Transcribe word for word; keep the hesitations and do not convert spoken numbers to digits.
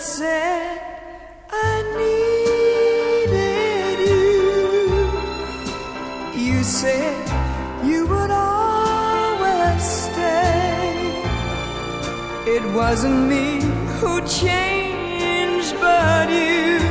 said I needed you. You said you would always stay. It wasn't me who changed, but you.